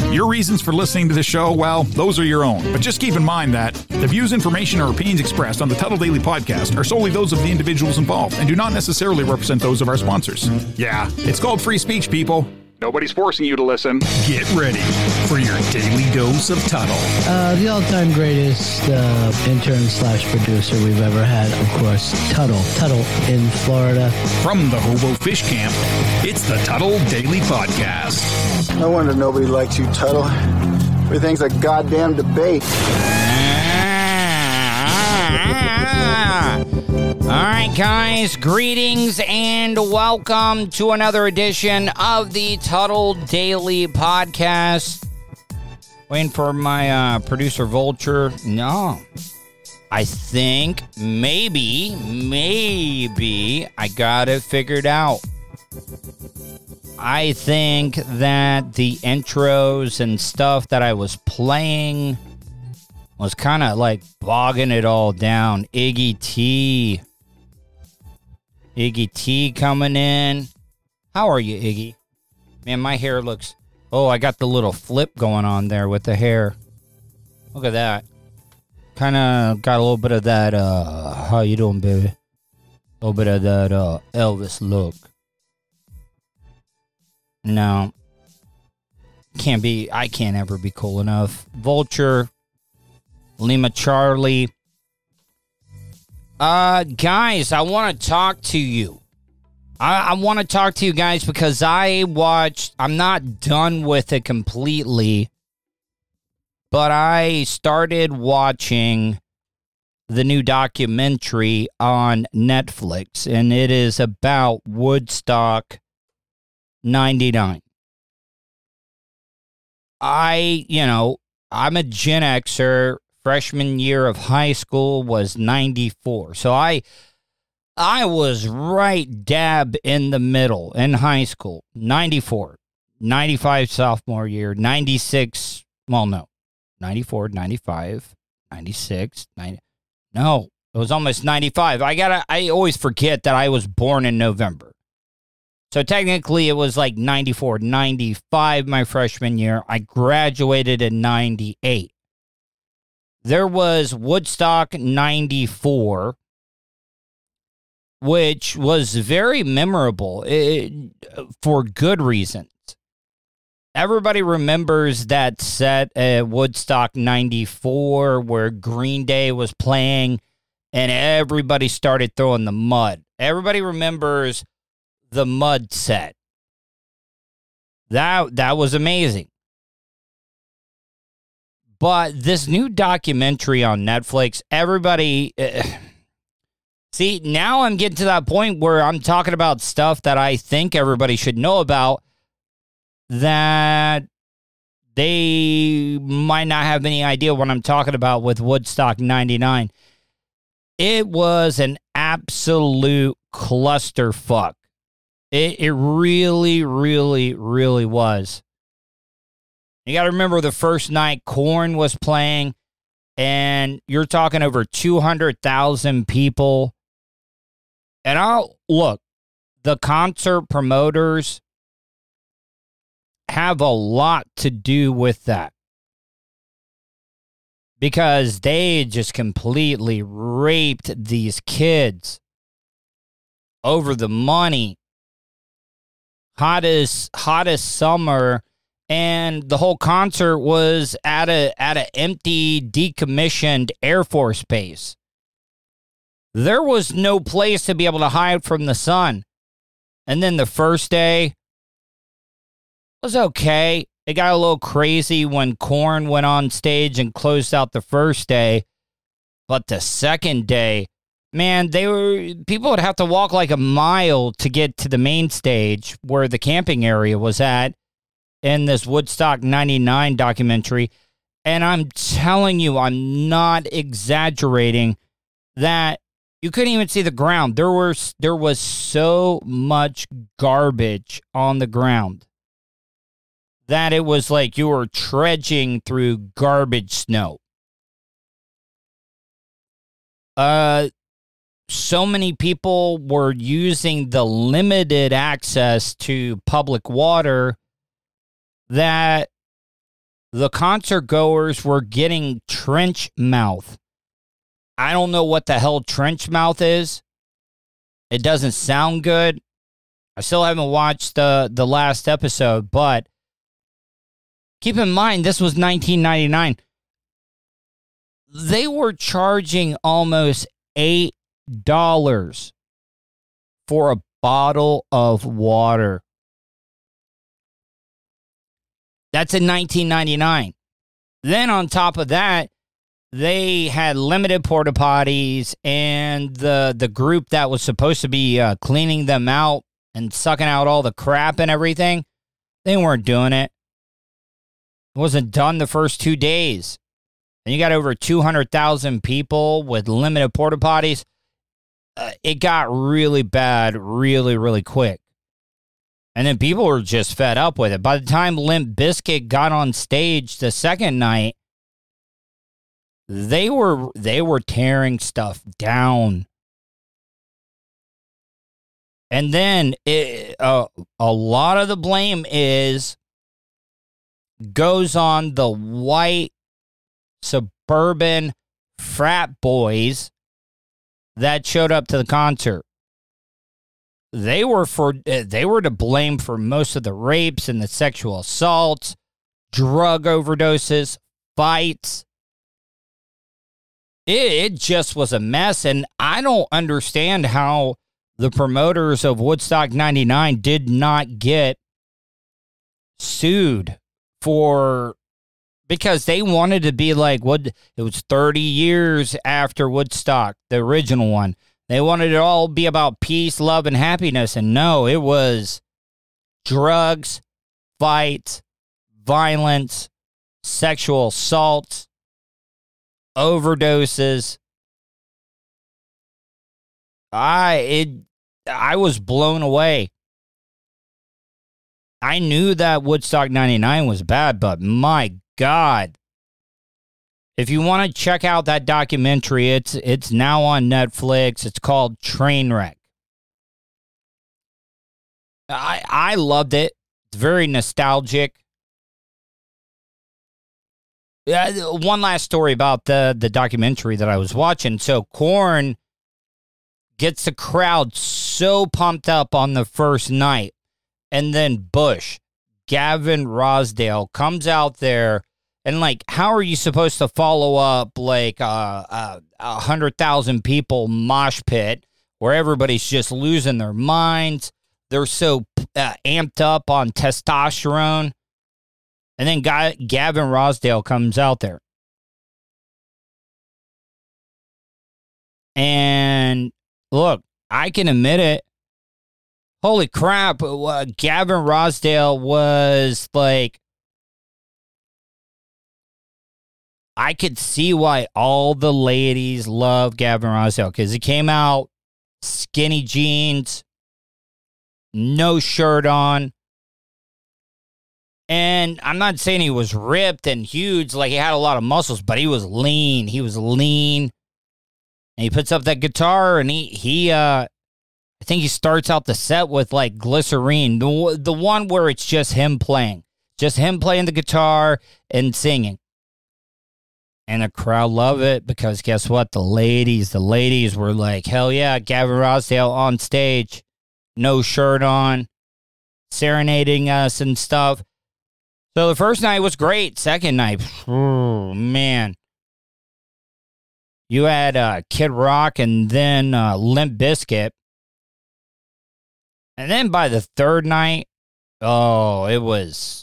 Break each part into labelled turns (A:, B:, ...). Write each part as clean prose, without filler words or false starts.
A: Your reasons for listening to the show, well, those are your own. But just keep in mind that the views, information, or opinions expressed on the Tuttle Daily Podcast are solely those of the individuals involved and do not necessarily represent those of our sponsors. Yeah, it's called free speech, people. Nobody's forcing you to listen.
B: Get ready for your daily dose of Tuttle.
C: The all-time greatest intern/producer we've ever had, of course, Tuttle. Tuttle in Florida.
B: From the Hobo Fish Camp, it's the Tuttle Daily Podcast.
D: No wonder nobody likes you, Tuttle. Everything's a goddamn debate.
E: All right, guys, greetings and welcome to another edition of the Tuttle Daily Podcast. Waiting for my producer, Vulture. No, I think maybe I got it figured out. I think that the intros and stuff that I was playing was kind of like bogging it all down. Iggy T coming in. How are you, Iggy? Man, my hair looks... Oh, I got the little flip going on there with the hair. Look at that. Kind of got a little bit of that, how you doing, baby? A little bit of that, Elvis look. No. I can't ever be cool enough. Vulture... Lima Charlie. Guys, I want to talk to you. I want to talk to you guys because I'm not done with it completely, but I started watching the new documentary on Netflix, and it is about Woodstock 99. I'm a Gen Xer. Freshman year of high school was 94. So I was right dab in the middle in high school. 94. 95 sophomore year. 96. Well, no. 94, 95, 96, 90. No, it was almost 95. I always forget that I was born in November. So technically it was like 94, 95 my freshman year. I graduated in 98. There was Woodstock 94, which was very memorable for good reasons. Everybody remembers that set at Woodstock 94 where Green Day was playing and everybody started throwing the mud. Everybody remembers the mud set. That was amazing. But this new documentary on Netflix, everybody... see, now I'm getting to that point where I'm talking about stuff that I think everybody should know about that they might not have any idea what I'm talking about with Woodstock 99. It was an absolute clusterfuck. It really, really, really was. You got to remember the first night Korn was playing, and you're talking over 200,000 people. And look, the concert promoters have a lot to do with that because they just completely raped these kids over the money. Hottest summer. And the whole concert was at an empty, decommissioned Air Force base. There was no place to be able to hide from the sun. And then the first day was okay. It got a little crazy when Korn went on stage and closed out the first day. But the second day, man, people would have to walk like a mile to get to the main stage where the camping area was at. In this Woodstock 99 documentary, and I'm telling you, I'm not exaggerating, that you couldn't even see the ground. There was so much garbage on the ground that it was like you were trudging through garbage snow. So many people were using the limited access to public water that the concert goers were getting trench mouth. I don't know what the hell trench mouth is. It doesn't sound good. I still haven't watched the last episode, but keep in mind, this was 1999. They were charging almost $8 for a bottle of water. That's in 1999. Then on top of that, they had limited porta potties, and the group that was supposed to be cleaning them out and sucking out all the crap and everything, they weren't doing it. It wasn't done the first 2 days. And you got over 200,000 people with limited porta potties. It got really bad really, really quick. And then people were just fed up with it. By the time Limp Bizkit got on stage the second night, they were tearing stuff down. And then a lot of the blame goes on the white suburban frat boys that showed up to the concert. They were to blame for most of the rapes and the sexual assaults, drug overdoses, fights. It just was a mess, and I don't understand how the promoters of Woodstock 99 did not get sued because they wanted to be like it was 30 years after Woodstock, the original one. They wanted it all to be about peace, love, and happiness. And no, it was drugs, fights, violence, sexual assaults, overdoses. I was blown away. I knew that Woodstock 99 was bad, but my God. If you want to check out that documentary, it's now on Netflix. It's called Trainwreck. I loved it. It's very nostalgic. One last story about the documentary that I was watching. So Korn gets the crowd so pumped up on the first night. And then Bush, Gavin Rossdale, comes out there. And, how are you supposed to follow up, 100,000 people mosh pit where everybody's just losing their minds? They're so amped up on testosterone. And then Gavin Rossdale comes out there. And, look, I can admit it. Holy crap, Gavin Rossdale was, I could see why all the ladies love Gavin Rossdale, because he came out skinny jeans, no shirt on. And I'm not saying he was ripped and huge, like he had a lot of muscles, but he was lean. He was lean. And he puts up that guitar, and he I think he starts out the set with Glycerine, the one where it's just him playing the guitar and singing. And the crowd loved it because guess what? The ladies were like, hell yeah, Gavin Rossdale on stage, no shirt on, serenading us and stuff. So the first night was great. Second night, oh, man. You had Kid Rock and then Limp Bizkit. And then by the third night, oh, it was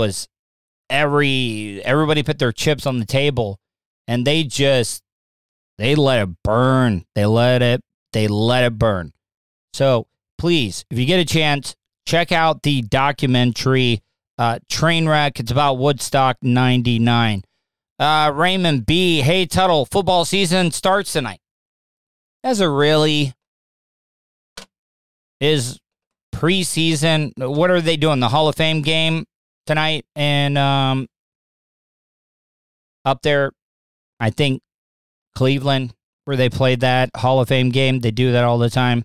E: everybody put their chips on the table. And they let it burn. They let it burn. So please, if you get a chance, check out the documentary Trainwreck. It's about Woodstock 99. Raymond B. Hey, Tuttle, football season starts tonight. Is preseason. What are they doing? The Hall of Fame game tonight? And up there, I think Cleveland, where they played that Hall of Fame game. They do that all the time.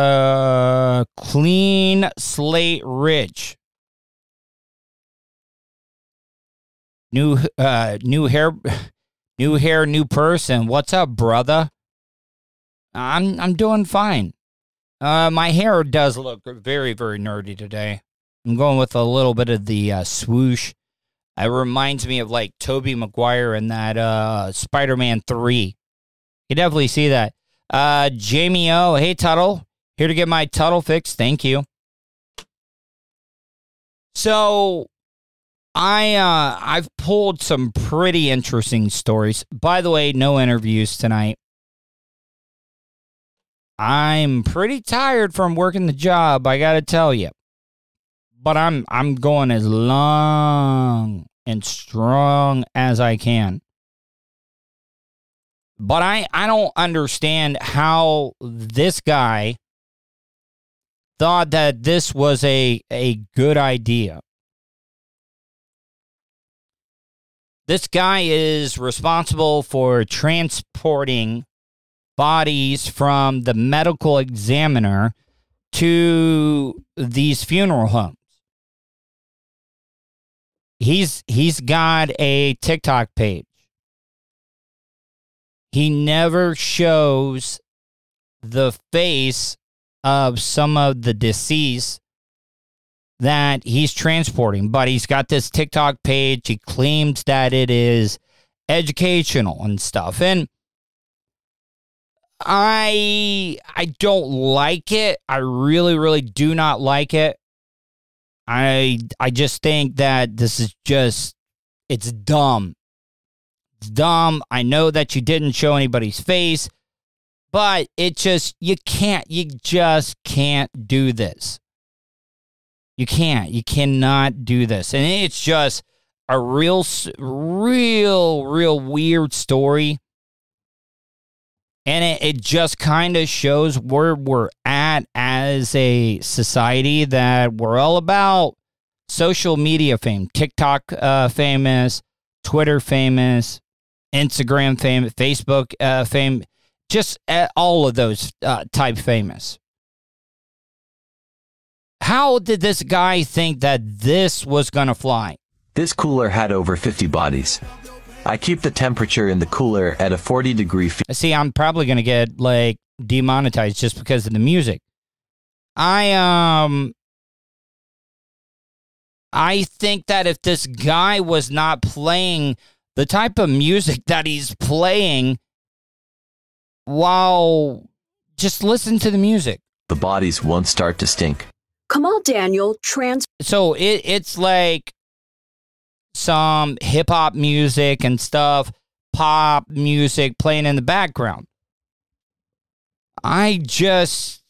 E: Clean Slate Rich. New hair, new person. What's up, brother? I'm doing fine. My hair does look very, very nerdy today. I'm going with a little bit of the swoosh. It reminds me of like Tobey Maguire in that Spider-Man 3. You definitely see that. Jamie O, hey Tuttle, here to get my Tuttle fix. Thank you. So I've pulled some pretty interesting stories. By the way, no interviews tonight. I'm pretty tired from working the job, I gotta tell you. But I'm going as long and strong as I can. But I don't understand how this guy thought that this was a good idea. This guy is responsible for transporting bodies from the medical examiner to these funeral homes. He's got a TikTok page. He never shows the face of some of the deceased that he's transporting, but he's got this TikTok page. He claims that it is educational and stuff. And I don't like it. I really, really do not like it. I just think that this is just, it's dumb. It's dumb. I know that you didn't show anybody's face, but you just can't do this. You cannot do this. And it's just a real weird story. And it just kind of shows where we're at as a society, that we're all about social media fame, TikTok famous, Twitter famous, Instagram famous, Facebook fame, just all of those type famous. How did this guy think that this was going to fly?
F: This cooler had over 50 bodies. I keep the temperature in the cooler at a 40-degree.
E: See, I'm probably going to get like demonetized just because of the music. I think that if this guy was not playing the type of music that he's playing, wow, just listen to the music.
F: The bodies won't start to stink.
G: Kamal Daniel
E: So it's like some hip-hop music and stuff, pop music playing in the background. I think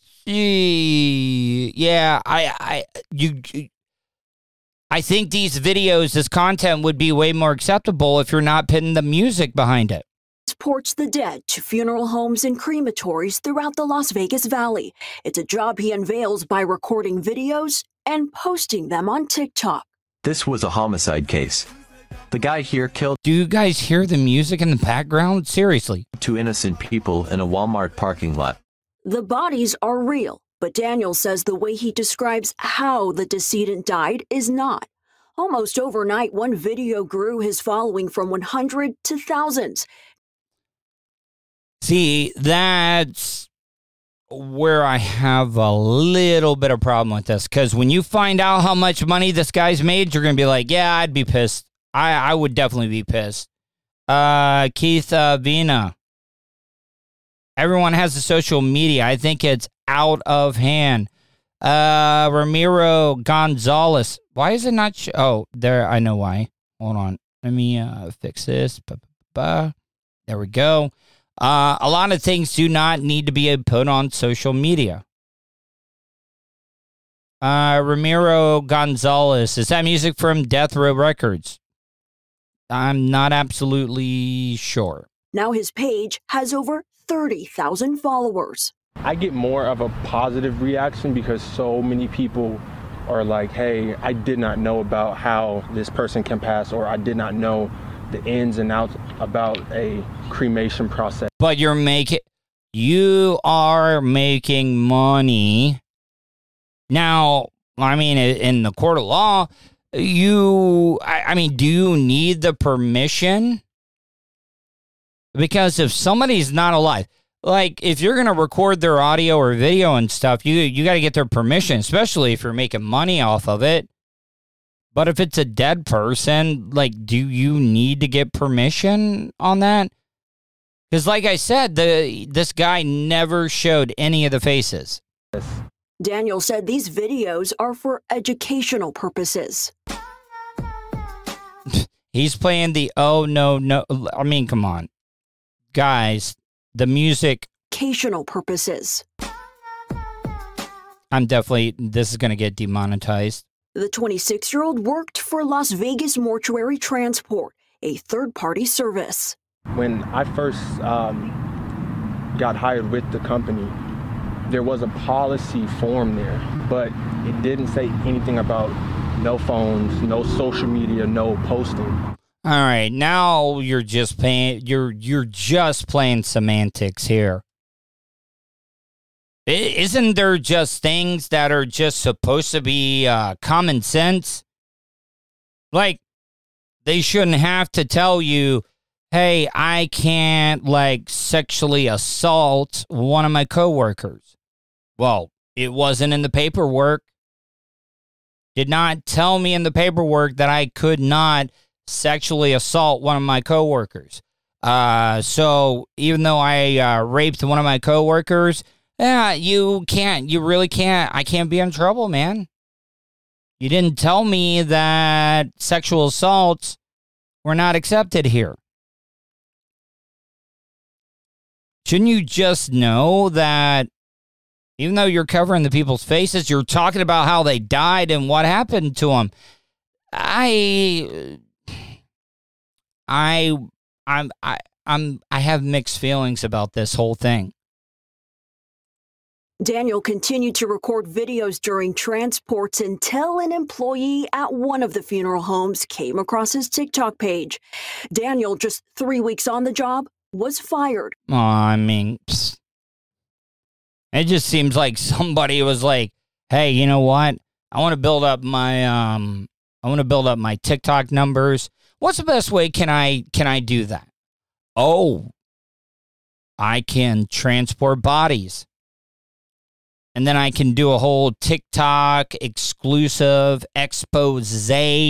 E: these videos, this content would be way more acceptable if you're not putting the music behind it.
G: Transports the dead to funeral homes and crematories throughout the Las Vegas Valley. It's a job he unveils by recording videos and posting them on TikTok.
F: This was a homicide case. The guy here killed.
E: Do you guys hear the music in the background? Seriously.
F: 2 innocent people in a Walmart parking lot.
G: The bodies are real, but Daniel says the way he describes how the decedent died is not. Almost overnight, one video grew his following from 100 to thousands.
E: See, that's where I have a little bit of problem with this, because when you find out how much money this guy's made, you're going to be like, yeah, I'd be pissed. I would definitely be pissed. Keith Vina. Everyone has the social media. I think it's out of hand. Ramiro Gonzalez. Why is it not? Oh, there. I know why. Hold on. Let me fix this. There we go. A lot of things do not need to be put on social media. Ramiro Gonzalez. Is that music from Death Row Records? I'm not absolutely sure.
G: Now his page has over 30,000 followers.
H: I get more of a positive reaction because so many people are like, hey, I did not know about how this person can pass, or I did not know the ins and outs about a cremation process.
E: But you are making money. Now, I mean, in the court of law, do you need the permission? Because if somebody's not alive, like if you're going to record their audio or video and stuff, you got to get their permission, especially if you're making money off of it. But if it's a dead person, like, do you need to get permission on that? Because like I said, this guy never showed any of the faces.
G: Daniel said these videos are for educational purposes.
E: He's playing the, oh, no. I mean, come on. Guys, the music.
G: Educational purposes.
E: This is going to get demonetized.
G: The 26-year-old worked for Las Vegas Mortuary Transport, a third-party service.
H: When I first got hired with the company, there was a policy form there, but it didn't say anything about no phones, no social media, no posting.
E: All right, now you're just playing. You're just playing semantics here. Isn't there just things that are just supposed to be common sense? Like, they shouldn't have to tell you, hey, I can't, like, sexually assault one of my coworkers. Well, it wasn't in the paperwork. Did not tell me in the paperwork that I could not sexually assault one of my coworkers. So even though I raped one of my coworkers, you really can't. I can't be in trouble, man. You didn't tell me that sexual assaults were not accepted here. Shouldn't you just know that even though you're covering the people's faces, you're talking about how they died and what happened to them? I have mixed feelings about this whole thing.
G: Daniel continued to record videos during transports until an employee at one of the funeral homes came across his TikTok page. Daniel, just 3 weeks on the job, was fired.
E: Oh, I mean, it just seems like somebody was like, "Hey, you know what? I want to build up my TikTok numbers. What's the best way can I do that? Oh, I can transport bodies. And then I can do a whole TikTok exclusive expose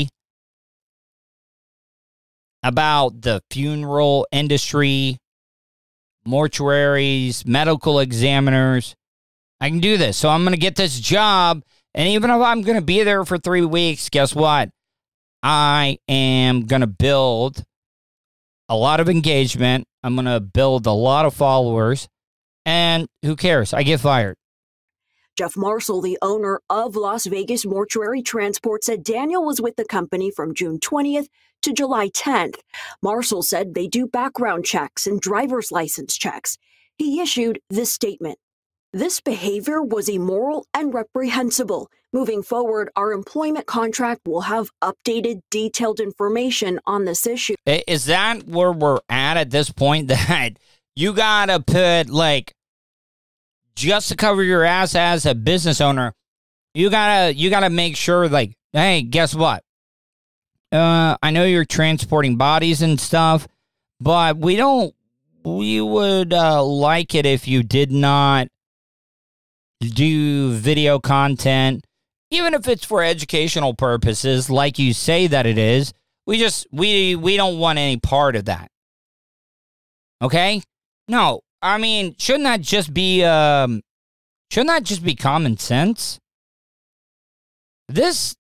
E: about the funeral industry, mortuaries, medical examiners. I can do this. So I'm going to get this job. And even if I'm going to be there for 3 weeks, guess what? I am going to build a lot of engagement. I'm going to build a lot of followers. And who cares? I get fired.
G: Jeff Marshall, the owner of Las Vegas Mortuary Transport, said Daniel was with the company from June 20th to July 10th. Marshall said they do background checks and driver's license checks. He issued this statement. This behavior was immoral and reprehensible. Moving forward, our employment contract will have updated, detailed information on this issue.
E: Is that where we're at this point? That you got to put, like, just to cover your ass as a business owner, you gotta make sure, like, hey, guess what? I know you're transporting bodies and stuff, but we would like it if you did not do video content, even if it's for educational purposes, like you say that it is. We don't want any part of that. Okay? No. I mean, shouldn't that just be common sense? This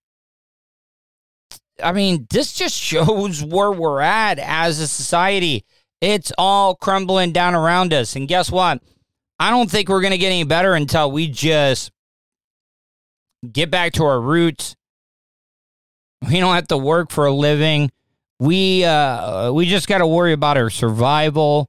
E: just shows where we're at as a society. It's all crumbling down around us. And guess what? I don't think we're going to get any better until we just get back to our roots. We don't have to work for a living. We just got to worry about our survival.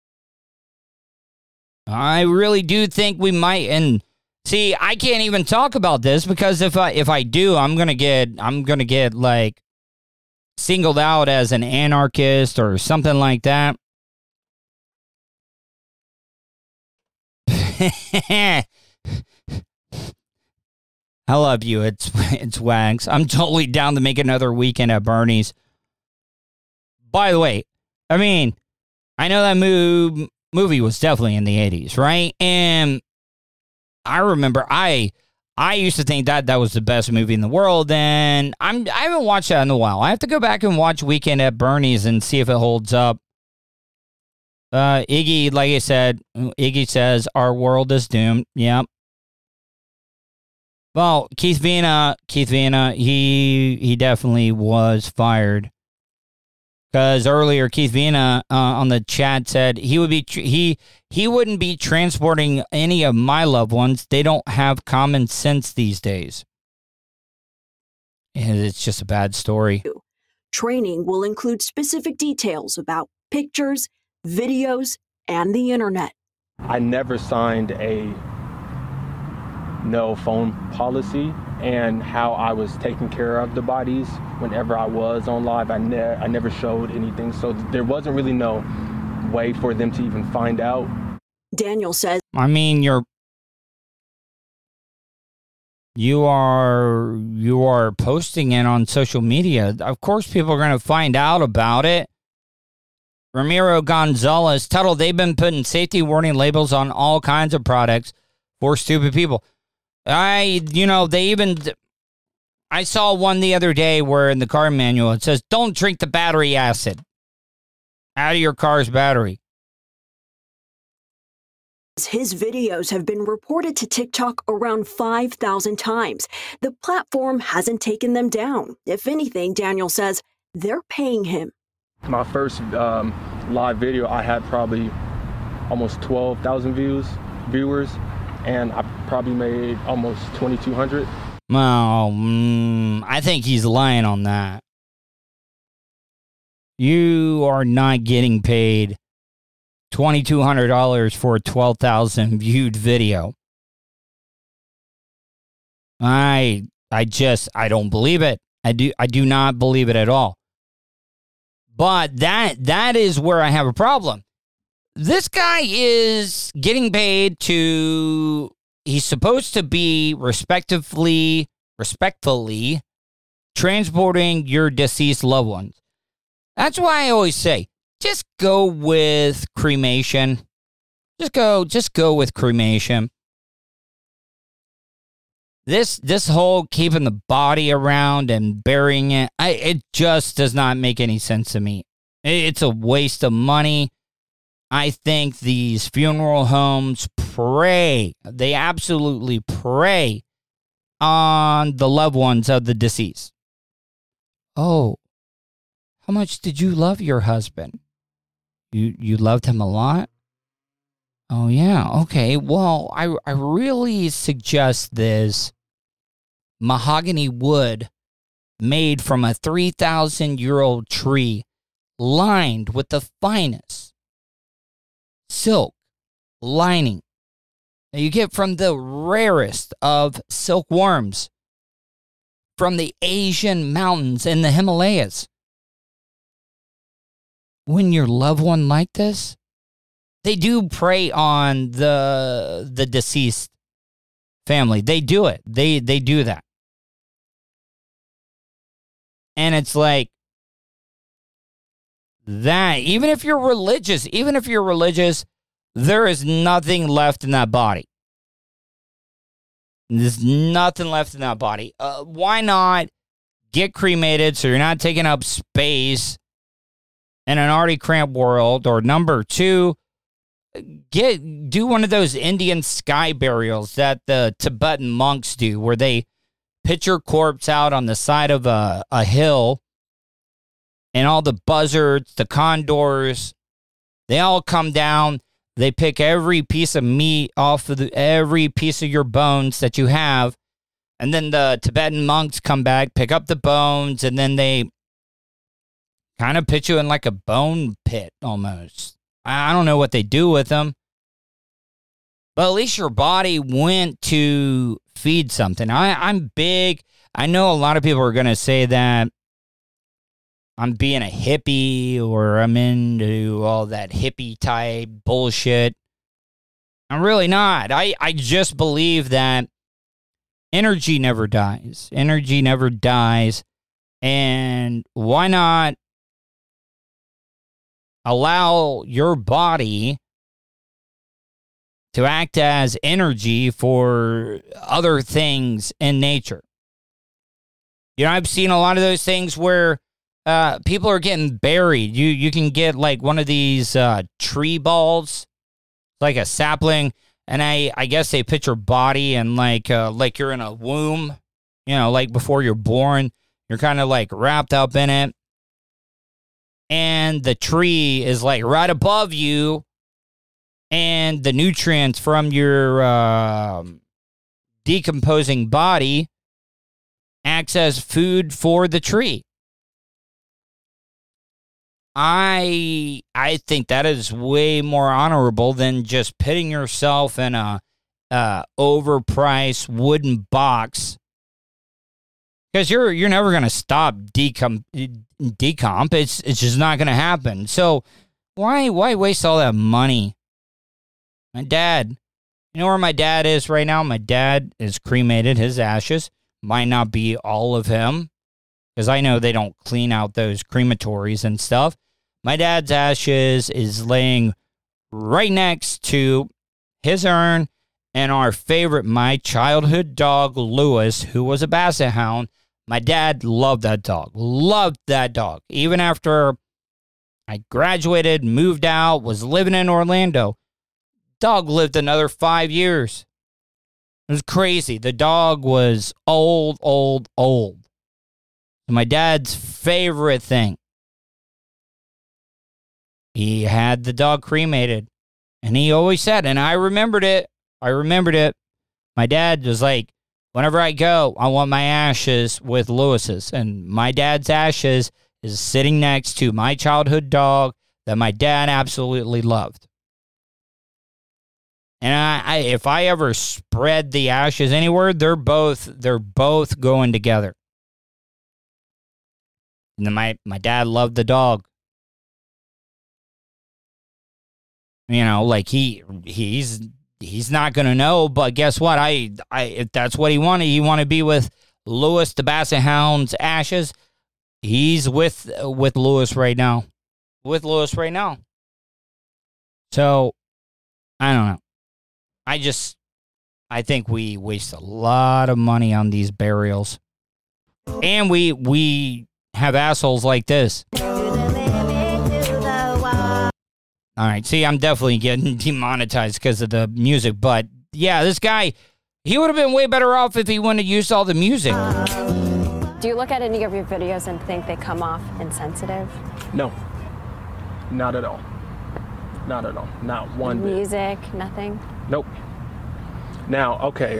E: I really do think we might, and see, I can't even talk about this because if I do, I'm gonna get like singled out as an anarchist or something like that. I love you. It's Wags. I'm totally down to make another weekend at Bernie's. By the way, I mean, I know that movie was definitely in the 80s, right? And I remember I used to think that was the best movie in the world, and I haven't watched that in a while. I have to go back and watch Weekend at Bernie's and see if it holds up. Iggy, like I said, Iggy says, our world is doomed. Yep. Well, Keith Vina, he definitely was fired. Because earlier, Keith Vina on the chat said he wouldn't be transporting any of my loved ones. They don't have common sense these days. And it's just a bad story.
G: Training will include specific details about pictures, videos, and the internet.
H: I never signed a no phone policy, and how I was taking care of the bodies whenever I was on live, I never showed anything, so there wasn't really no way for them to even find out.
G: Daniel says,
E: I mean, you are posting it on social media. Of course people are going to find out about it. Ramiro Gonzalez, Tuttle, they've been putting safety warning labels on all kinds of products for stupid people. I saw one the other day where in the car manual it says, don't drink the battery acid out of your car's battery.
G: his videos have been reported to TikTok around 5,000 times. The platform hasn't taken them down. If anything, Daniel says they're paying him.
H: My first live video, I had probably almost 12,000 viewers, and I probably made almost 2,200.
E: Well, I think he's lying on that. You are not getting paid $2,200 for a 12,000 viewed video. I don't believe it. I do not believe it at all. But that is where I have a problem. This guy is getting paid he's supposed to be respectfully transporting your deceased loved ones. That's why I always say, just go with cremation. Just go with cremation. This whole keeping the body around and burying it, it just does not make any sense to me. It's a waste of money. I think these funeral homes they absolutely prey on the loved ones of the deceased. Oh, how much did you love your husband? You loved him a lot? Oh, yeah. Okay. Well, I really suggest this mahogany wood made from a 3,000-year-old tree lined with the finest silk lining that you get from the rarest of silkworms from the Asian mountains and the Himalayas. When your loved one like this, they do prey on the deceased family. They do it. They do that. And it's like that. Even if you're religious, there is nothing left in that body. There's nothing left in that body. Why not get cremated so you're not taking up space in an already cramped world? Or number two, do one of those Indian sky burials that the Tibetan monks do, where they pitch your corpse out on the side of a hill, and all the buzzards, the condors, they all come down. They pick every piece of meat off of every piece of your bones that you have, and then the Tibetan monks come back, pick up the bones, and then they kind of put you in like a bone pit almost. I don't know what they do with them. But at least your body went to feed something. I'm big. I know a lot of people are going to say that I'm being a hippie or I'm into all that hippie type bullshit. I'm really not. I just believe that energy never dies. Energy never dies. And why not allow your body to act as energy for other things in nature? You know, I've seen a lot of those things where people are getting buried. You can get like one of these tree balls, like a sapling, and I guess they put your body and like you're in a womb, you know, like before you're born. You're kind of like wrapped up in it. And the tree is like right above you. And the nutrients from your decomposing body acts as food for the tree. I think that is way more honorable than just putting yourself in a overpriced wooden box. Because you're never going to stop decomp. It's just not going to happen. So why waste all that money? My dad, you know where my dad is right now? My dad is cremated. His ashes might not be all of him, because I know they don't clean out those crematories and stuff. My dad's ashes is laying right next to his urn and our favorite, my childhood dog, Lewis, who was a basset hound. My dad loved that dog. Loved that dog. Even after I graduated, moved out, was living in Orlando, dog lived another 5 years. It was crazy. The dog was old. My dad's favorite thing. He had the dog cremated. And he always said, and I remembered it. My dad was like, whenever I go, I want my ashes with Lewis's. And my dad's ashes is sitting next to my childhood dog that my dad absolutely loved. And if I ever spread the ashes anywhere, they're both going together. And then my dad loved the dog. You know, like he's not gonna know, but guess what? If that's what he wanted to be with Lewis the Basset Hound's ashes. He's with Lewis right now. So I don't know. I think we waste a lot of money on these burials. And we have assholes like this. All right, see, I'm definitely getting demonetized because of the music, but yeah, this guy, he would have been way better off if he wouldn't have used all the music.
I: Do you look at any of your videos and think they come off insensitive?
H: No, not at all. Not at all. Not one bit.
I: Music, nothing?
H: Nope. Now, okay.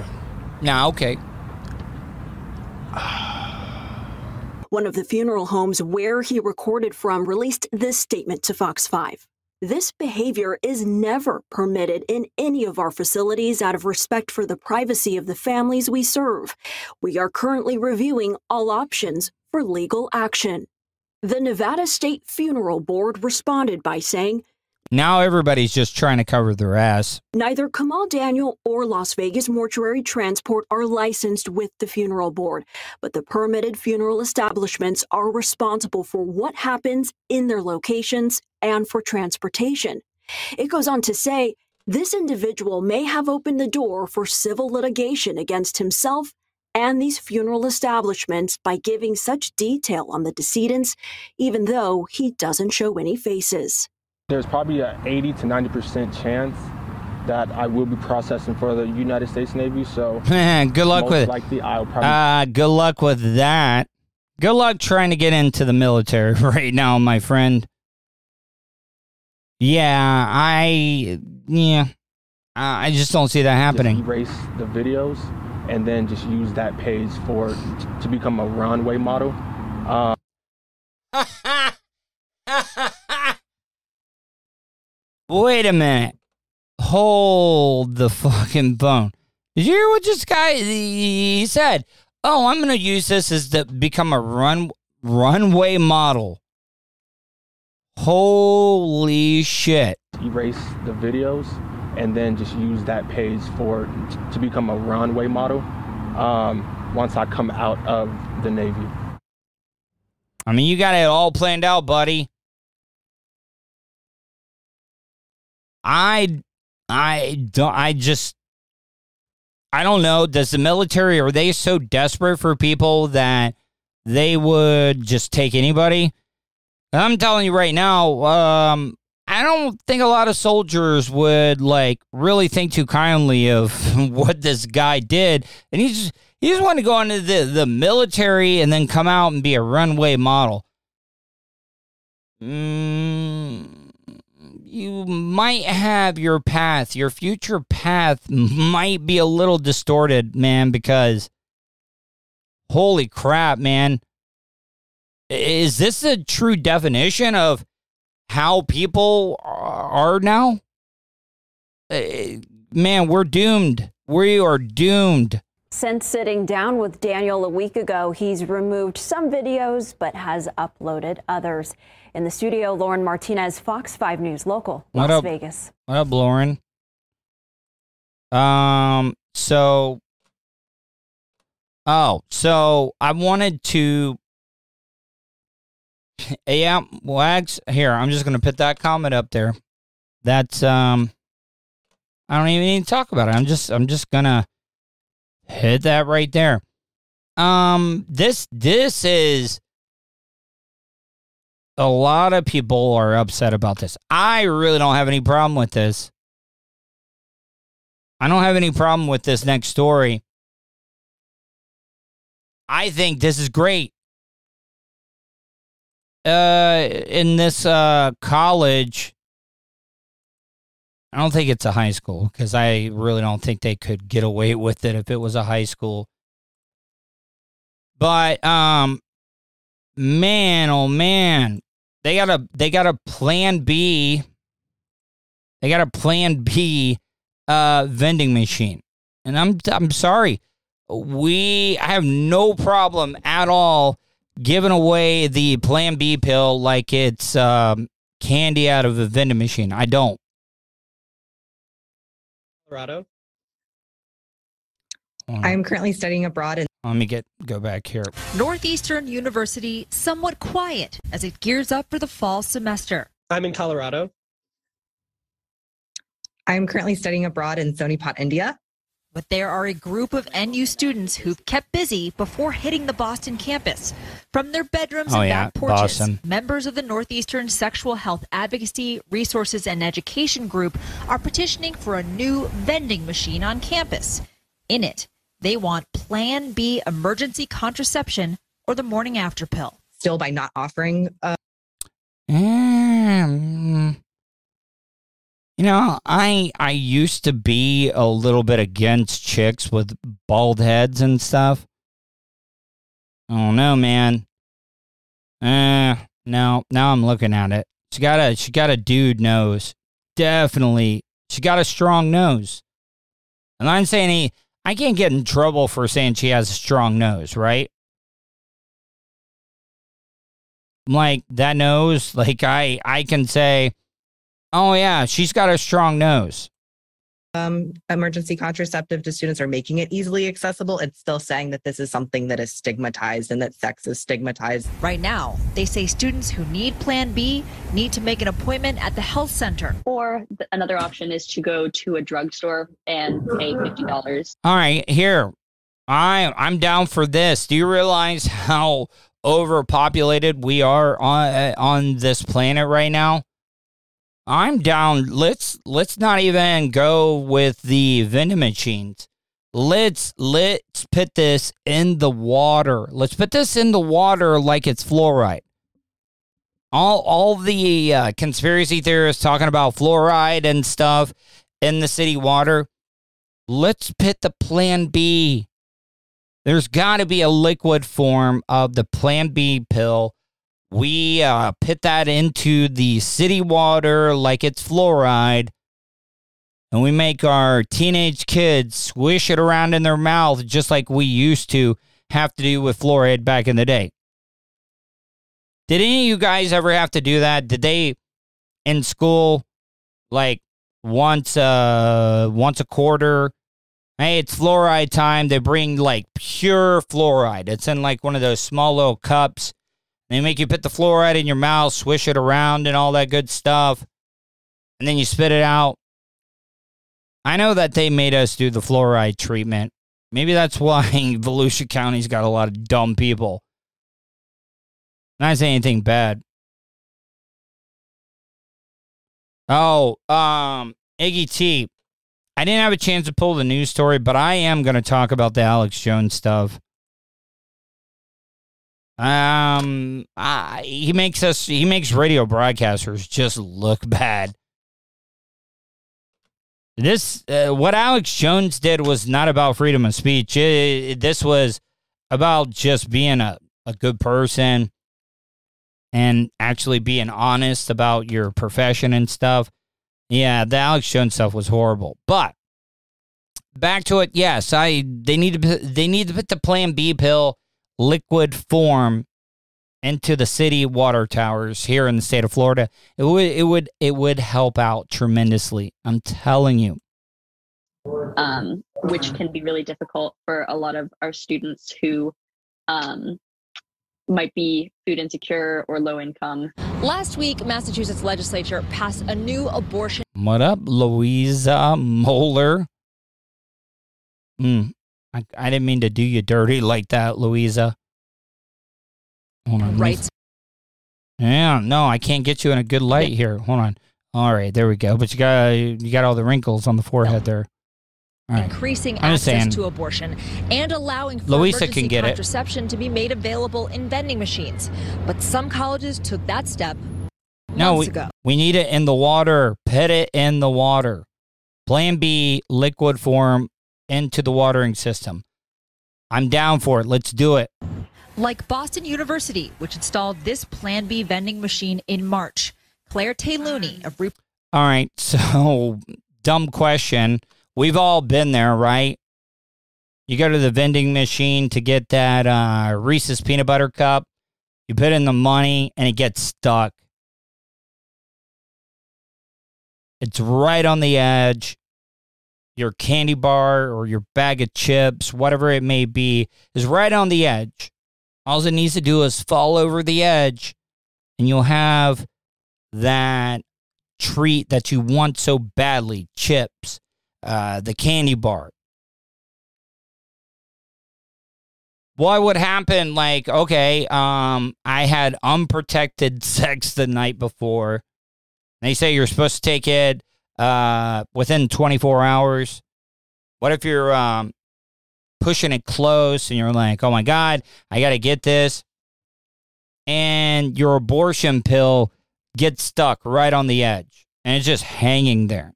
G: One of the funeral homes where he recorded from released this statement to Fox 5. This behavior is never permitted in any of our facilities out of respect for the privacy of the families we serve. We are currently reviewing all options for legal action. The Nevada State Funeral Board responded by saying,
E: now everybody's just trying to cover their ass.
G: Neither Kamal Daniel or Las Vegas Mortuary Transport are licensed with the funeral board, but the permitted funeral establishments are responsible for what happens in their locations and for transportation. It goes on to say, this individual may have opened the door for civil litigation against himself and these funeral establishments by giving such detail on the decedents, even though he doesn't show any faces.
H: There's probably an 80 to 90% chance that I will be processing for the United States Navy, so
E: good luck with it.
H: Likely I'll probably
E: good luck with that. Good luck trying to get into the military right now, my friend. I just don't see that happening.
H: Just erase the videos and then just use that page to become a runway model.
E: Wait a minute. Hold the fucking phone. Did you hear what this guy he said? Oh, I'm going to use this as to become a runway model. Holy shit.
H: Erase the videos and then just use that page to become a runway model. once I come out of the Navy.
E: I mean, you got it all planned out, buddy. I don't know. Does the military, are they so desperate for people that they would just take anybody? I'm telling you right now, I don't think a lot of soldiers would really think too kindly of what this guy did. And he just wanted to go into the military and then come out and be a runway model. You might have your path, your future path might be a little distorted, man, because holy crap, man. Is this a true definition of how people are now? Man, we're doomed. We are doomed.
G: Since sitting down with Daniel a week ago, he's removed some videos but has uploaded others. In the studio, Lauren Martinez, Fox 5 News Local, Las Vegas.
E: What up, Lauren? So I wanted to, yeah, Wags, here, I'm just going to put that comment up there. That's, I don't even need to talk about it. I'm just going to hit that right there. This is, a lot of people are upset about this. I really don't have any problem with this. I don't have any problem with this next story. I think this is great. In this college, I don't think it's a high school because I really don't think they could get away with it if it was a high school. But man, oh man, they got a plan B. They got a plan B vending machine, and I'm sorry, I have no problem at all giving away the Plan B pill like it's candy out of a vending machine. I don't.
J: Colorado. I'm currently studying abroad in.
E: Let me go back here.
K: Northeastern University somewhat quiet as it gears up for the fall semester.
J: I'm in Colorado. I'm currently studying abroad in Sonipat, India.
K: But there are a group of NU students who've kept busy before hitting the Boston campus. From their bedrooms and back porches, Boston. Members of the Northeastern Sexual Health Advocacy, Resources, and Education Group are petitioning for a new vending machine on campus. In it, they want Plan B emergency contraception or the morning after pill.
J: Still, by not offering
E: You know, I used to be a little bit against chicks with bald heads and stuff. Oh no, man. No, now I'm looking at it. She got a dude nose. Definitely. She got a strong nose. And I'm saying I can't get in trouble for saying she has a strong nose, right? Like that nose, like I can say, oh, yeah, she's got a strong nose.
J: Emergency contraceptive to students are making it easily accessible. It's still saying that this is something that is stigmatized and that sex is stigmatized.
K: Right now, they say students who need Plan B need to make an appointment at the health center.
L: Or another option is to go to a drugstore and pay $50.
E: All right, here. I'm down for this. Do you realize how overpopulated we are on this planet right now? I'm down. Let's not even go with the vending machines. Let's put this in the water. Let's put this in the water like it's fluoride. All the conspiracy theorists talking about fluoride and stuff in the city water. Let's put the Plan B. There's got to be a liquid form of the Plan B pill. We put that into the city water like it's fluoride, and we make our teenage kids swish it around in their mouth just like we used to have to do with fluoride back in the day. Did any of you guys ever have to do that? Did they, in school, like once a quarter, Hey, it's fluoride time. They bring like pure fluoride. It's in like one of those small little cups. They make you put the fluoride in your mouth, swish it around and all that good stuff. And then you spit it out. I know that they made us do the fluoride treatment. Maybe that's why Volusia County's got a lot of dumb people. Not saying anything bad. Oh, Iggy T. I didn't have a chance to pull the news story, but I am going to talk about the Alex Jones stuff. He makes radio broadcasters just look bad. What Alex Jones did was not about freedom of speech. This was about just being a good person and actually being honest about your profession and stuff. Yeah, the Alex Jones stuff was horrible. But back to it. Yes, they need to put the Plan B pill liquid form into the city water towers here in the state of Florida. It would help out tremendously. I'm telling you.
L: Which can be really difficult for a lot of our students who might be food insecure or low income.
K: Last week, Massachusetts legislature passed a new abortion.
E: What up, Louisa Moeller? I didn't mean to do you dirty like that, Louisa. Hold on.
K: Rights.
E: Yeah, no, I can't get you in a good light here. Hold on. All right, there we go. But you got all the wrinkles on the forehead there. All right.
K: Increasing access to abortion and allowing for emergency contraception to be made available in vending machines. But some colleges took that step months ago.
E: We need it in the water. Put it in the water. Plan B, liquid form into the watering system. I'm down for it. Let's do it.
K: Like Boston University, which installed this Plan B vending machine in March. Claire Tayluni of
E: All right, so dumb question. We've all been there, right? You go to the vending machine to get that Reese's peanut butter cup. You put in the money, and it gets stuck. It's right on the edge. Your candy bar or your bag of chips, whatever it may be, is right on the edge. All it needs to do is fall over the edge, and you'll have that treat that you want so badly, chips. The candy bar. What would happen? Like, okay, I had unprotected sex the night before. They say you're supposed to take it within 24 hours. What if you're pushing it close and you're like, oh my God, I got to get this. And your abortion pill gets stuck right on the edge and it's just hanging there.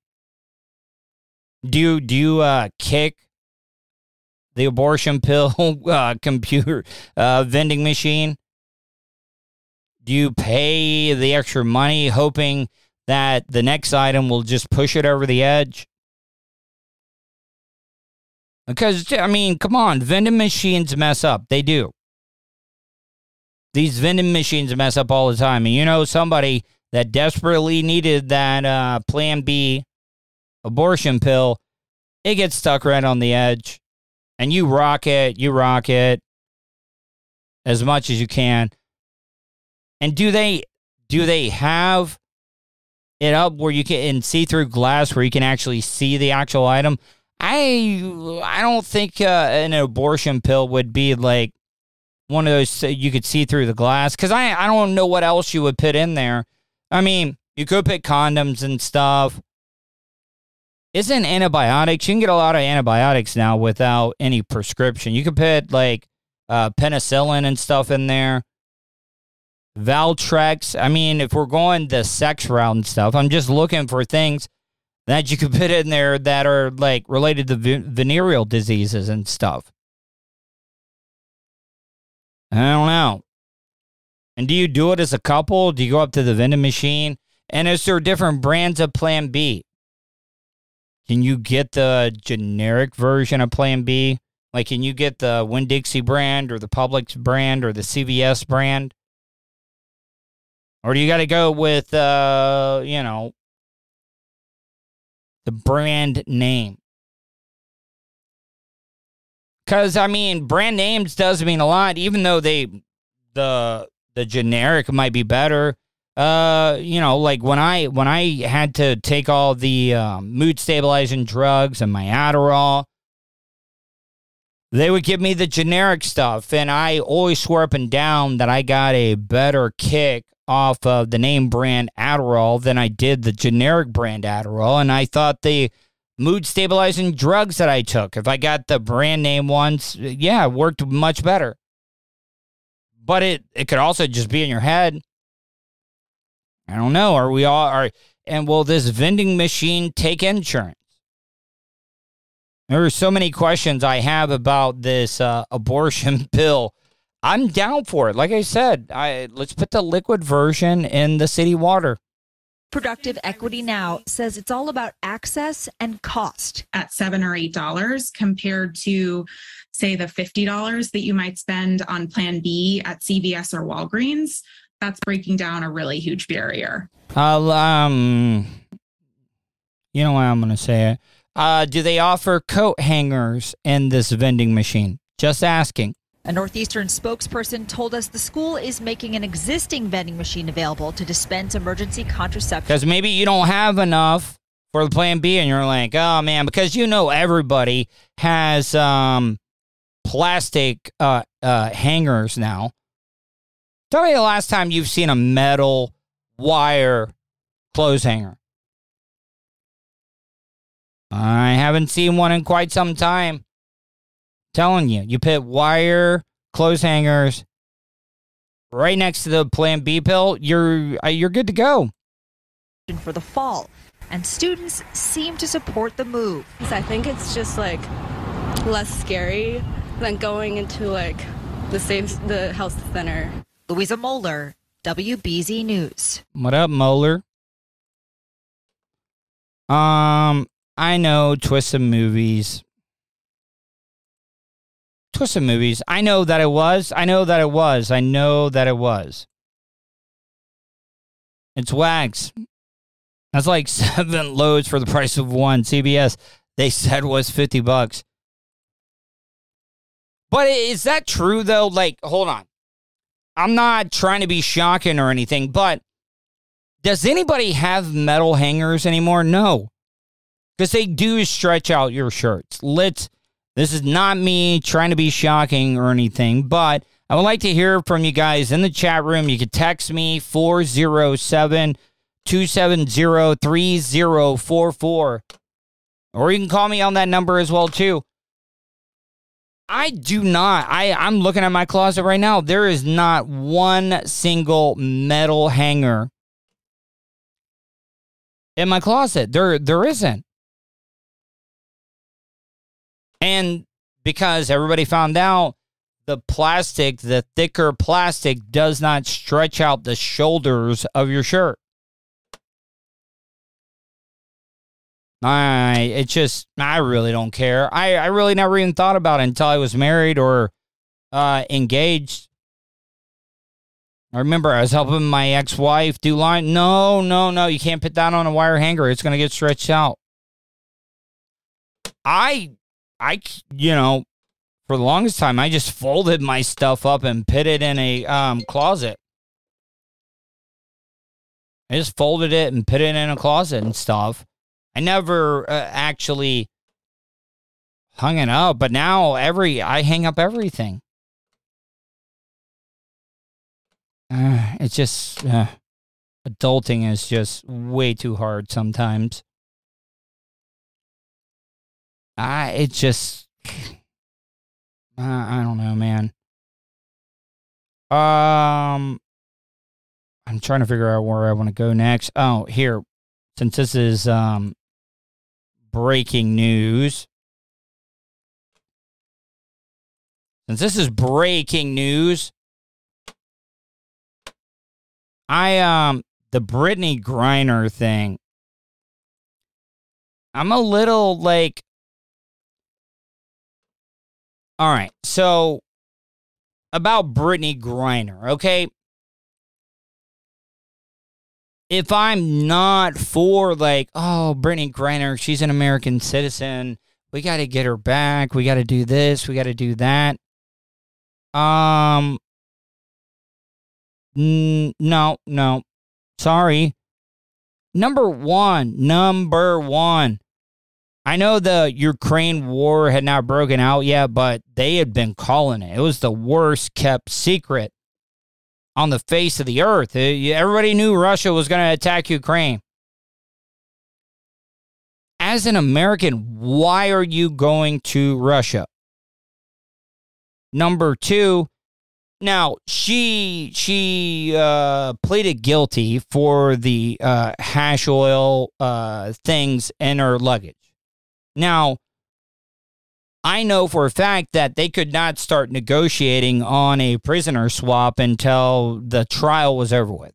E: Do you kick the abortion pill computer vending machine? Do you pay the extra money hoping that the next item will just push it over the edge? Because, I mean, come on, vending machines mess up. They do. These vending machines mess up all the time. And you know somebody that desperately needed that Plan B abortion pill, it gets stuck right on the edge. And you rock it as much as you can. And do they have it up where you can see through glass where you can actually see the actual item? I don't think an abortion pill would be like one of those you could see through the glass, because I don't know what else you would put in there. I mean, you could put condoms and stuff. Isn't antibiotics? You can get a lot of antibiotics now without any prescription. You could put like penicillin and stuff in there. Valtrex. I mean, if we're going the sex route and stuff, I'm just looking for things that you could put in there that are like related to venereal diseases and stuff. I don't know. And do you do it as a couple? Do you go up to the vending machine? And is there different brands of Plan B? Can you get the generic version of Plan B? Like, can you get the Winn-Dixie brand or the Publix brand or the CVS brand? Or do you got to go with, the brand name? Because, I mean, brand names does mean a lot, even though the generic might be better. Like when I had to take all the mood stabilizing drugs and my Adderall, they would give me the generic stuff, and I always swore up and down that I got a better kick off of the name brand Adderall than I did the generic brand Adderall, and I thought the mood stabilizing drugs that I took, if I got the brand name ones, yeah, it worked much better. But it could also just be in your head. I don't know. And will this vending machine take insurance? There are so many questions I have about this abortion pill. I'm down for it. Like I said, let's put the liquid version in the city water.
K: Productive Equity Now says it's all about access and cost.
M: At $7 or $8 compared to, say, the $50 that you might spend on Plan B at CVS or Walgreens, that's breaking down a really huge barrier.
E: You know what I'm going to say it. Do they offer coat hangers in this vending machine? Just asking.
K: A Northeastern spokesperson told us the school is making an existing vending machine available to dispense emergency contraception.
E: Because maybe you don't have enough for the Plan B, and you're like, oh, man, because everybody has plastic hangers now. Tell me the last time you've seen a metal wire clothes hanger. I haven't seen one in quite some time. Telling you, you put wire clothes hangers right next to the Plan B pill, you're good to go.
K: For the fall, and students seem to support the move.
N: I think it's just like less scary than going into like the health center.
K: Louisa Moeller, WBZ News.
E: What up, Moeller? I know Twisted Movies. Twisted Movies. I know that it was. It's Wags. That's like 7 loads for the price of one. CBS, they said was $50. But is that true, though? Like, hold on. I'm not trying to be shocking or anything, but does anybody have metal hangers anymore? No. Because they do stretch out your shirts. This is not me trying to be shocking or anything, but I would like to hear from you guys in the chat room. You can text me 407-270-3044. Or you can call me on that number as well, too. I do not. I'm looking at my closet right now. There is not one single metal hanger in my closet. There isn't. And because everybody found out the thicker plastic does not stretch out the shoulders of your shirt. I really don't care. I really never even thought about it until I was married or engaged. I remember I was helping my ex-wife do line. No, you can't put that on a wire hanger. It's going to get stretched out. For the longest time, I just folded my stuff up and put it in a closet. I just folded it and put it in a closet and stuff. I never actually hung it up, but now I hang up everything. It's just, adulting is just way too hard sometimes. I don't know, man. I'm trying to figure out where I want to go next. Oh, here. Since this is breaking news. The Brittany Griner thing. I'm a little like, all right, so about Brittany Griner, okay? If I'm not for like, oh, Brittany Griner, she's an American citizen, we got to get her back. We got to do this. We got to do that. No. Sorry. Number one. I know the Ukraine war had not broken out yet, but they had been calling it. It was the worst kept secret on the face of the earth. Everybody knew Russia was going to attack Ukraine. As an American, why are you going to Russia? Number two, now she pleaded guilty for the hash oil things in her luggage. Now, I know for a fact that they could not start negotiating on a prisoner swap until the trial was over with.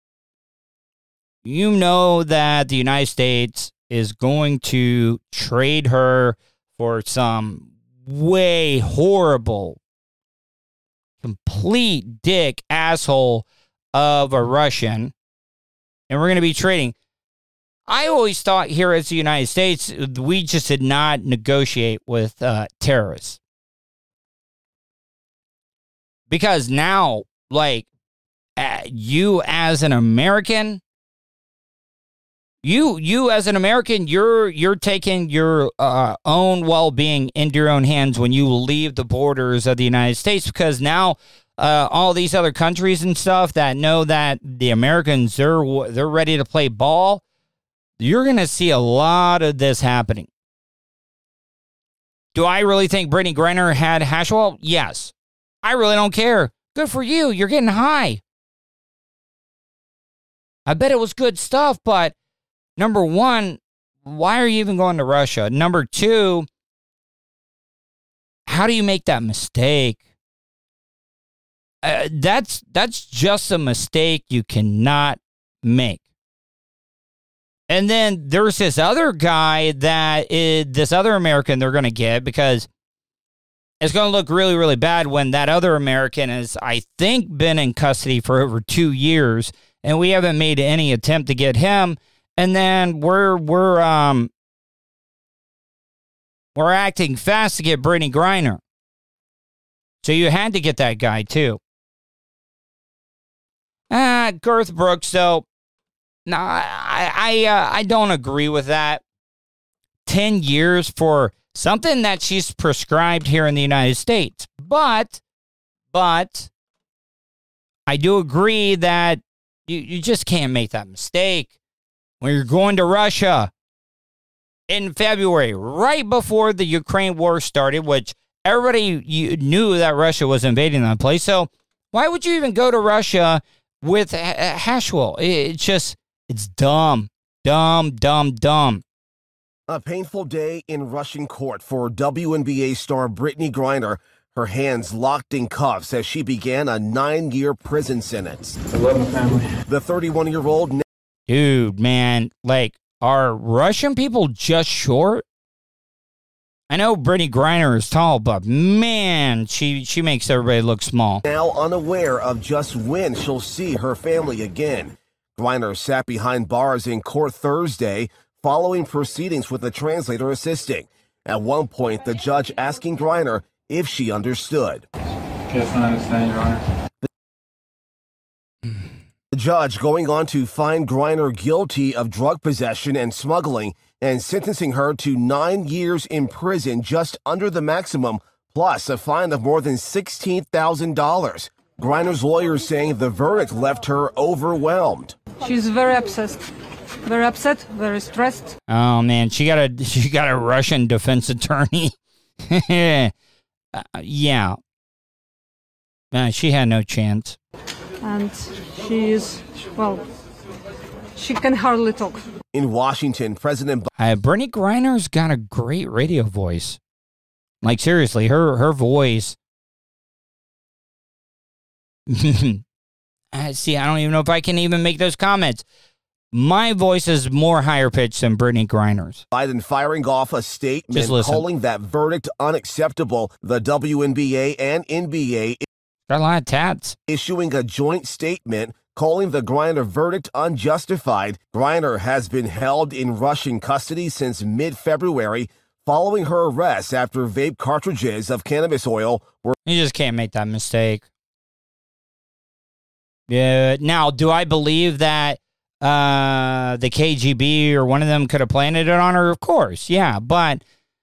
E: You know that the United States is going to trade her for some way horrible, complete dick asshole of a Russian, and we're going to be trading. I always thought here as the United States, we just did not negotiate with terrorists. Because now, like, you as an American, you're taking your own well-being into your own hands when you leave the borders of the United States, because now all these other countries and stuff that know that the Americans, they're ready to play ball. You're going to see a lot of this happening. Do I really think Brittany Griner had hash oil? Yes. I really don't care. Good for you. You're getting high. I bet it was good stuff, but number one, why are you even going to Russia? Number two, how do you make that mistake? That's just a mistake you cannot make. And then there's this other guy this other American they're going to get, because it's going to look really, really bad when that other American has, I think, been in custody for over 2 years, and we haven't made any attempt to get him. And then we're acting fast to get Brittany Griner. So you had to get that guy too. Garth Brooks, though. No, I don't agree with that. 10 years for something that she's prescribed here in the United States. But I do agree that you just can't make that mistake when you're going to Russia in February, right before the Ukraine war started, which everybody knew that Russia was invading that place. So why would you even go to Russia with hash oil? It's dumb. Dumb.
O: A painful day in Russian court for WNBA star Brittany Griner, her hands locked in cuffs as she began a 9-year prison sentence. I love my family. The 31-year-old...
E: Dude, man, like, are Russian people just short? I know Brittany Griner is tall, but man, she makes everybody look small.
O: Now unaware of just when she'll see her family again. Griner sat behind bars in court Thursday following proceedings with a translator assisting. At one point, the judge asking Griner if she understood.
P: Yes, I understand, Your Honor.
O: The judge going on to find Griner guilty of drug possession and smuggling and sentencing her to 9 years in prison, just under the maximum, plus a fine of more than $16,000. Griner's lawyers saying the verdict left her overwhelmed.
Q: She's very upset, very stressed.
E: Oh man, she got a Russian defense attorney. Yeah, she had no chance.
Q: And she can hardly talk.
O: In Washington, President
E: Brittany Griner's got a great radio voice. Like seriously, her voice. See, I don't even know if I can even make those comments. My voice is more higher pitched than Brittany Griner's.
O: Biden firing off a statement calling that verdict unacceptable. The WNBA and NBA
E: got a lot of tats.
O: Issuing a joint statement calling the Griner verdict unjustified. Griner has been held in Russian custody since mid-February following her arrest after vape cartridges of cannabis oil were...
E: You just can't make that mistake. Yeah. Now, do I believe that the KGB or one of them could have planted it on her? Of course, yeah. But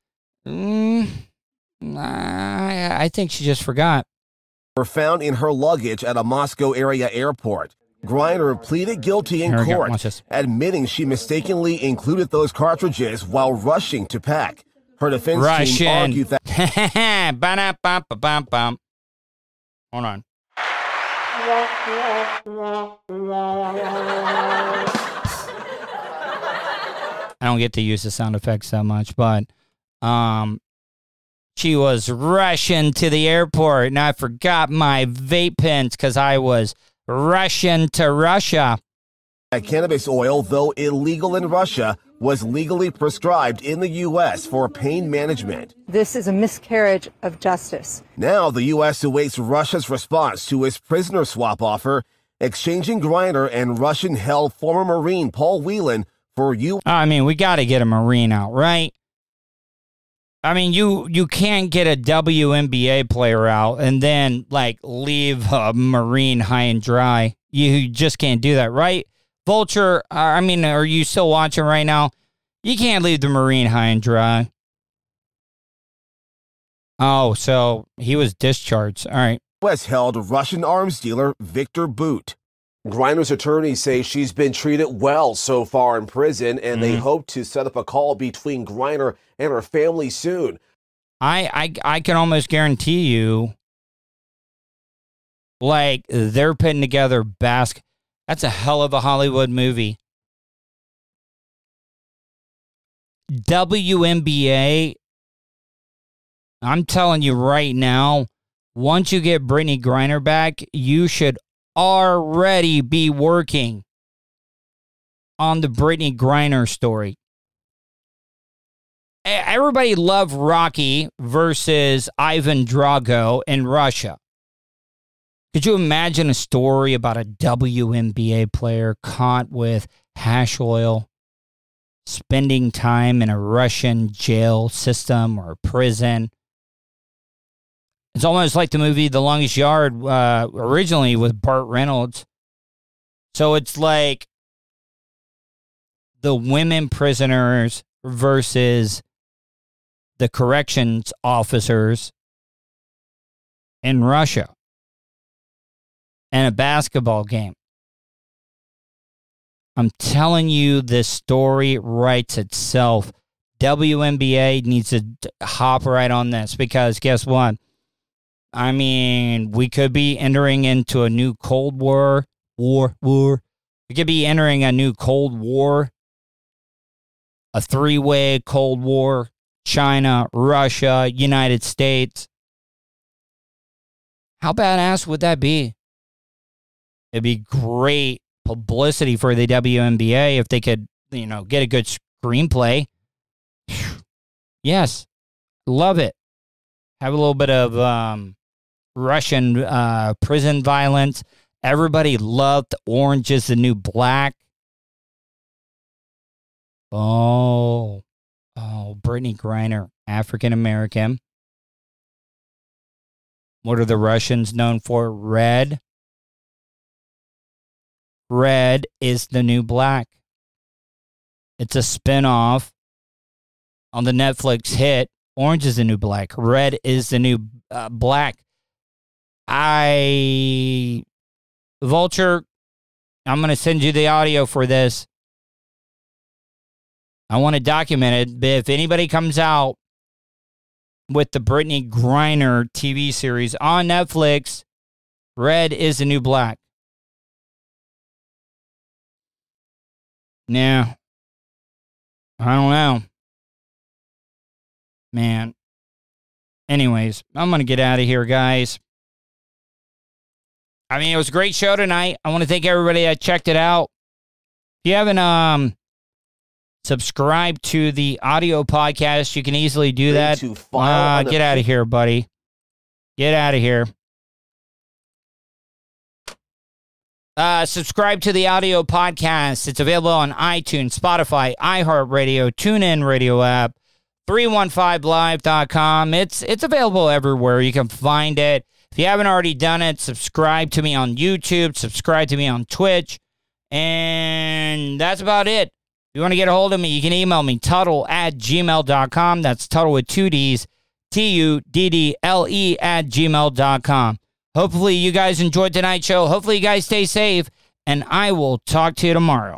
E: I think she just forgot.
O: Were found in her luggage at a Moscow area airport. Griner pleaded guilty in court, admitting she mistakenly included those cartridges while rushing to pack. Her defense team argued that...
E: Hold on. I don't get to use the sound effects that much, but she was rushing to the airport, and I forgot my vape pens because I was rushing to Russia.
O: Cannabis oil, though illegal in Russia, was legally prescribed in the U.S. for pain management.
Q: This is a miscarriage of justice.
O: Now the U.S. awaits Russia's response to its prisoner swap offer, exchanging Griner and Russian-held former Marine Paul Whelan for
E: I mean, we got to get a Marine out, right? I mean, you can't get a WNBA player out and then, like, leave a Marine high and dry. You just can't do that, right? Vulture, I mean, are you still watching right now? You can't leave the Marine high and dry. Oh, so he was discharged. All right.
O: U.S. held Russian arms dealer Victor Bout. Griner's attorneys say she's been treated well so far in prison, and they hope to set up a call between Griner and her family soon.
E: I can almost guarantee you, like, they're putting together That's a hell of a Hollywood movie. WNBA, I'm telling you right now, once you get Brittany Griner back, you should already be working on the Brittany Griner story. Everybody loved Rocky versus Ivan Drago in Russia. Could you imagine a story about a WNBA player caught with hash oil, spending time in a Russian jail system or prison? It's almost like the movie The Longest Yard, originally with Burt Reynolds. So it's like the women prisoners versus the corrections officers in Russia and a basketball game. I'm telling you, this story writes itself. WNBA needs to hop right on this because guess what? I mean, we could be entering into a new Cold War. We could be entering a new Cold War. A three-way Cold War. China, Russia, United States. How badass would that be? It'd be great publicity for the WNBA if they could, get a good screenplay. Yes. Love it. Have a little bit of Russian prison violence. Everybody loved Orange is the New Black. Oh, Brittany Griner, African American. What are the Russians known for? Red. Red is the New Black. It's a spinoff on the Netflix hit Orange is the New Black. Red is the New Black. Vulture, I'm going to send you the audio for this. I want to document it, but if anybody comes out with the Brittany Griner TV series on Netflix, Red is the New Black. Now, I don't know. Man. Anyways, I'm going to get out of here, guys. I mean, it was a great show tonight. I want to thank everybody that checked it out. If you haven't subscribed to the audio podcast, you can easily do that. Get out of here, buddy. Get out of here. Subscribe to the audio podcast. It's available on iTunes, Spotify, iHeartRadio, TuneIn Radio app, 315live.com. It's available everywhere. You can find it. If you haven't already done it, subscribe to me on YouTube, subscribe to me on Twitch, and that's about it. If you want to get a hold of me, you can email me, Tuddle@gmail.com. That's Tuddle with 2 Ds, TUDDLE@gmail.com. Hopefully you guys enjoyed tonight's show. Hopefully you guys stay safe, and I will talk to you tomorrow.